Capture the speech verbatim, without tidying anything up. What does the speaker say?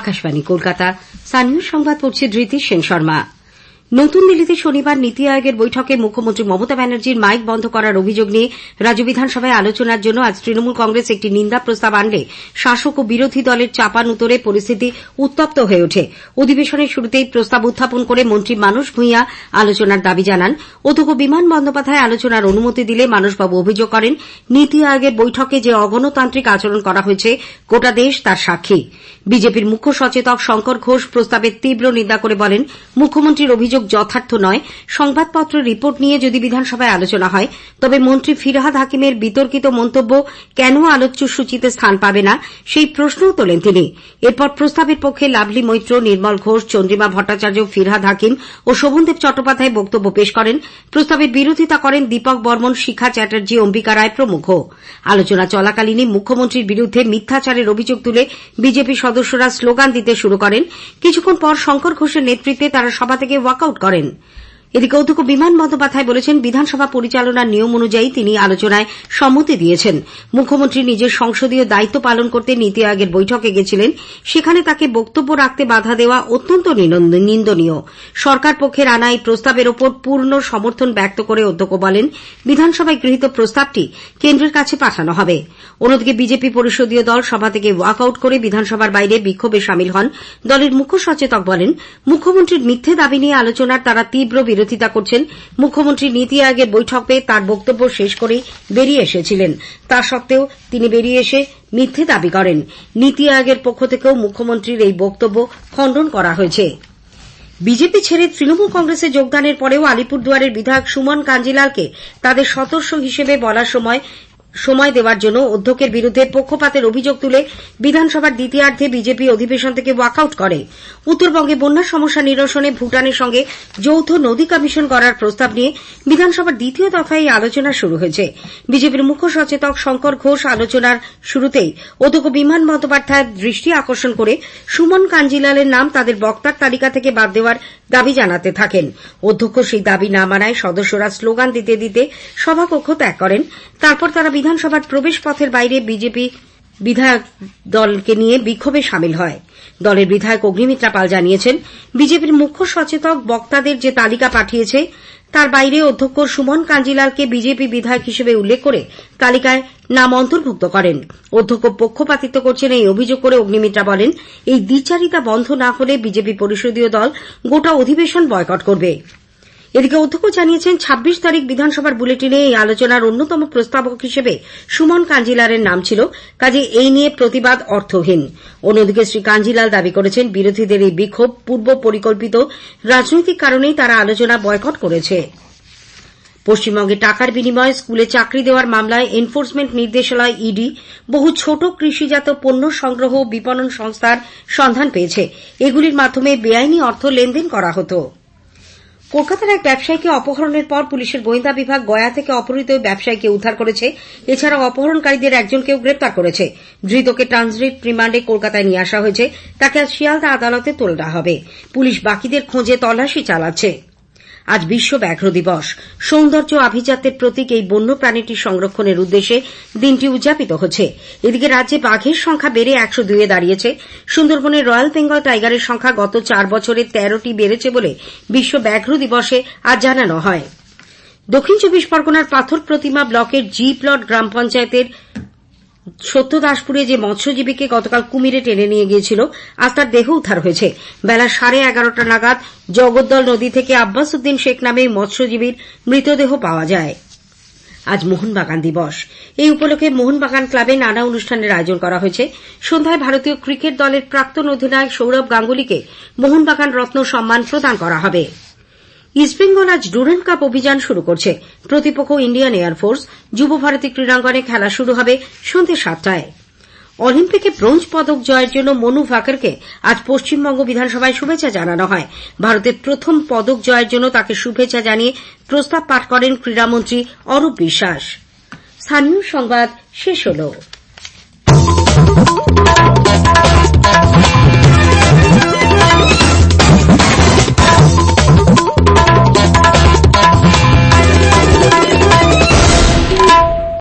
আকাশবাণী কলকাতা। স্থানীয় সংবাদ পড়ছে ধৃতি সেন শর্মা। নতুন দিল্লিতে শনিবার নীতি আয়োগের বৈঠকে মুখ্যমন্ত্রী মমতা ব্যানার্জির মাইক বন্ধ করার অভিযোগ নিয়ে রাজ্য বিধানসভায় আলোচনার জন্য আজ তৃণমূল কংগ্রেস একটি নিন্দা প্রস্তাব আনলে শাসক ও বিরোধী দলের চাপানুতোরে পরিস্থিতি উত্তপ্ত হয়ে ওঠে। অধিবেশনের শুরুতেই প্রস্তাব উত্থাপন করে মন্ত্রী মানস ভূঁইয়া আলোচনার দাবি জানান। অধ্যক্ষ বিমান বন্দ্যোপাধ্যায় আলোচনার অনুমতি দিলে মানসবাবু অভিযোগ করেন, নীতি আয়োগের বৈঠকে যে অগণতান্ত্রিক আচরণ করা হয়েছে গোটা দেশ তার সাক্ষী। বিজেপির মুখ্য সচেতক শঙ্কর ঘোষ প্রস্তাবের তীব্র নিন্দা করে বলেন, মুখ্যমন্ত্রীর অভিযোগ যথার্থ নয়। সংবাদপত্রের রিপোর্ট নিয়ে যদি বিধানসভায় আলোচনা হয় তবে মন্ত্রী ফিরহাদ হাকিমের বিতর্কিত মন্তব্য কেন আলোচ্য সূচিতে স্থান পাবে না সেই প্রশ্নও তোলেন তিনি। এরপর প্রস্তাবের পক্ষে লাভলী মৈত্র, নির্মল ঘোষ, চন্দ্রিমা ভট্টাচার্য, ফিরহাদ হাকিম ও শোভনদেব চট্টোপাধ্যায় বক্তব্য পেশ করেন। প্রস্তাবের বিরোধিতা করেন দীপক বর্মন, শিখা চ্যাটার্জি, অম্বিকা রায় প্রমুখ। আলোচনা চলাকালীনই মুখ্যমন্ত্রীর বিরুদ্ধে মিথ্যাচারের অভিযোগ তুলে বিজেপি সদস্যরা স্লোগান দিতে শুরু করেন। কিছুক্ষণ পর শঙ্কর ঘোষের নেতৃত্বে তারা সভা থেকে ওয়াকআউট করেন। এদিকে অধ্যক্ষ বিমান বন্দ্যোপাধ্যায় বলেছেন, বিধানসভা পরিচালনার নিয়ম অনুযায়ী তিনি আলোচনায় সম্মতি দিয়েছেন। মুখ্যমন্ত্রী নিজের সংসদীয় দায়িত্ব পালন করতে নীতি আয়োগের বৈঠকে গেছিলেন। সেখানে তাকে বক্তব্য রাখতে বাধা দেওয়া অত্যন্ত নিন্দনীয়। সরকার পক্ষের আনা এই প্রস্তাবের ওপর পূর্ণ সমর্থন ব্যক্ত করে অধ্যক্ষ বলেন, বিধানসভায় গৃহীত প্রস্তাবটি কেন্দ্রের কাছে পাঠানো হবে। অন্যদিকে বিজেপি পরিষদীয় দল সভা থেকে ওয়াকআউট করে বিধানসভার বাইরে বিক্ষোভে সামিল হন। দলের মুখ্য সচেতক বলেন, মুখ্যমন্ত্রীর মিথ্যে দাবি নিয়ে আলোচনার তারা তীব্র বিরোধিতা করছেন। মুখ্যমন্ত্রী নীতি আয়োগের বৈঠকে তার বক্তব্য শেষ করেই বেরিয়ে এসেছিলেন। তা সত্ত্বেও তিনি বেরিয়ে এসে মিথ্যে দাবি করেন। নীতি আয়োগের পক্ষ থেকেও মুখ্যমন্ত্রীর এই বক্তব্য খণ্ডন করা হয়েছে। বিজেপি ছেড়ে তৃণমূল কংগ্রেসে যোগদানের পরেও আলিপুরদুয়ারের বিধায়ক সুমন কাঞ্জিলালকে তাদের সদস্য হিসেবে বলার সময় সময় দেওয়ার জন্য অধ্যক্ষের বিরুদ্ধে পক্ষপাতের অভিযোগ তুলে বিধানসভার দ্বিতীয়ার্ধে বিজেপি অধিবেশন থেকে ওয়াকআউট করে। উত্তরবঙ্গে বন্যা সমস্যা নিরসনে ভুটানের সঙ্গে যৌথ নদী কমিশন করার প্রস্তাব নিয়ে বিধানসভার দ্বিতীয় দফায় এই আলোচনা শুরু হয়েছে। বিজেপির মুখ্য সচেতক শঙ্কর ঘোষ আলোচনার শুরুতেই অধ্যক্ষ বিমান বন্দ্যোপাধ্যায়ের দৃষ্টি আকর্ষণ করে সুমন কাঞ্জিলালের নাম তাদের বক্তার তালিকা থেকে বাদ দেওয়ার দাবি জানাতে থাকেন। অধ্যক্ষ সেই দাবি না মানায় সদস্যরা স্লোগান দিতে দিতে সভাকক্ষ ত্যাগ করেন। তারপর তারা বিধানসভার প্রবেশ পথের বাইরে বিজেপি বিধায়ক দলকে নিয়ে বিক্ষোভে সামিল হয়। দলের বিধায়ক অগ্নিমিত্রা পাল জানিয়েছেন, বিজেপির মুখ্য সচেতক বক্তাদের যে তালিকা পাঠিয়েছে তার বাইরে অধ্যক্ষ সুমন কাঞ্জিলালকে বিজেপি বিধায়ক হিসেবে উল্লেখ করে তালিকায় নাম অন্তর্ভুক্ত করেন। অধ্যক্ষ পক্ষপাতিত্ব করছেন এই অভিযোগ করে অগ্নিমিত্রা বলেন, এই দ্বিচারিতা বন্ধ না হলে বিজেপি পরিষদীয় দল গোটা অধিবেশন বয়কট করবে। এদিকে অধ্যক্ষ জানিয়েছেন, ছাব্বিশ তারিখ বিধানসভার বুলেটিনে এই আলোচনার অন্যতম প্রস্তাবক হিসেবে সুমন কাঞ্জিলালের নাম ছিল, কাজে এই নিয়ে প্রতিবাদ অর্থহীন। অন্যদিকে শ্রী কাঞ্জিলাল দাবি করেছেন, বিরোধীদের এই বিক্ষোভ পূর্ব পরিকল্পিত রাজনৈতিক কারণেই তারা আলোচনা বয়কট করেছে। পশ্চিমবঙ্গে টাকার বিনিময়ে স্কুলে চাকরি দেওয়ার মামলায় এনফোর্সমেন্ট নির্দেশালয় ইডি বহু ছোট কৃষিজাত পণ্য সংগ্রহ ও বিপণন সংস্থার সন্ধান পেয়েছে। এগুলির মাধ্যমে বেআইনি অর্থ লেনদেন করা হতো। কলকাতার এক ব্যবসায়ীকে অপহরণের পর পুলিশের গোয়েন্দা বিভাগ গয়া থেকে অপহৃত ওই ব্যবসায়ীকে উদ্ধার করেছে। এছাড়াও অপহরণকারীদের একজনকেও গ্রেপ্তার করেছে। ধৃতকে ট্রানজিট রিমান্ডে কলকাতায় নিয়ে আসা হয়েছে। তাকে আজ শিয়ালদা আদালতে তোলা হবে। পুলিশ বাকিদের খোঁজে তল্লাশি চালাচ্ছে। আজ বিশ্ব ব্যাঘ্র দিবস। সৌন্দর্য আভিজাত্যের প্রতীক এই বন্য প্রাণীটি সংরক্ষণের উদ্দেশ্যে দিনটি উদযাপিত হচ্ছে। এদিকে রাজ্যে বাঘের সংখ্যা বেড়ে একশো দুইয়ে দাঁড়িয়েছে। সুন্দরবনের রয়্যাল বেঙ্গল টাইগারের সংখ্যা গত চার বছরে তেরোটি বেড়েছে বলে বিশ্ব ব্যাঘ্র দিবসে আজ জানানো হয়। দক্ষিণ চব্বিশ পরগনার পাথর প্রতিমা ব্লকের জি প্লট গ্রাম পঞ্চায়েতের সত্যদাসপুরে যে মৎস্যজীবীকে গতকাল কুমিরে টেনে নিয়ে গিয়েছিল, আজ তার দেহ উদ্ধার হয়েছে। বেলা সাড়ে এগারোটা নাগাদ জগদ্দল নদী থেকে আব্বাস উদ্দিন শেখ নামে মৎস্যজীবীর মৃতদেহ পাওয়া যায়। আজ মোহনবাগান দিবস। এই উপলক্ষে মোহনবাগান ক্লাবে নানা অনুষ্ঠানের আয়োজন করা হয়েছে। সন্ধ্যায় ভারতীয় ক্রিকেট দলের প্রাক্তন অধিনায়ক সৌরভ গাঙ্গুলিকে মোহনবাগান রত্ন সম্মান প্রদান করা হবে। ইস্টবেঙ্গল আজ ডুরেন্ট কাপ অভিযান শুরু করছে। প্রতিপক্ষ ইন্ডিয়ান এয়ারফোর্স। যুব ভারতী ক্রীড়াঙ্গনে খেলা শুরু হবে সন্ধ্যে সাতটায়। অলিম্পিকে ব্রোঞ্জ পদক জয়ের জন্য মনু ভাকরকে আজ পশ্চিমবঙ্গ বিধানসভায় শুভেচ্ছা জানানো হয়। ভারতের প্রথম পদক জয়ের জন্য তাকে শুভেচ্ছা জানিয়ে প্রস্তাব পাঠ করেন ক্রীড়ামন্ত্রী অরূপ বিশ্বাস। স্থানীয় সংবাদ শেষ হল।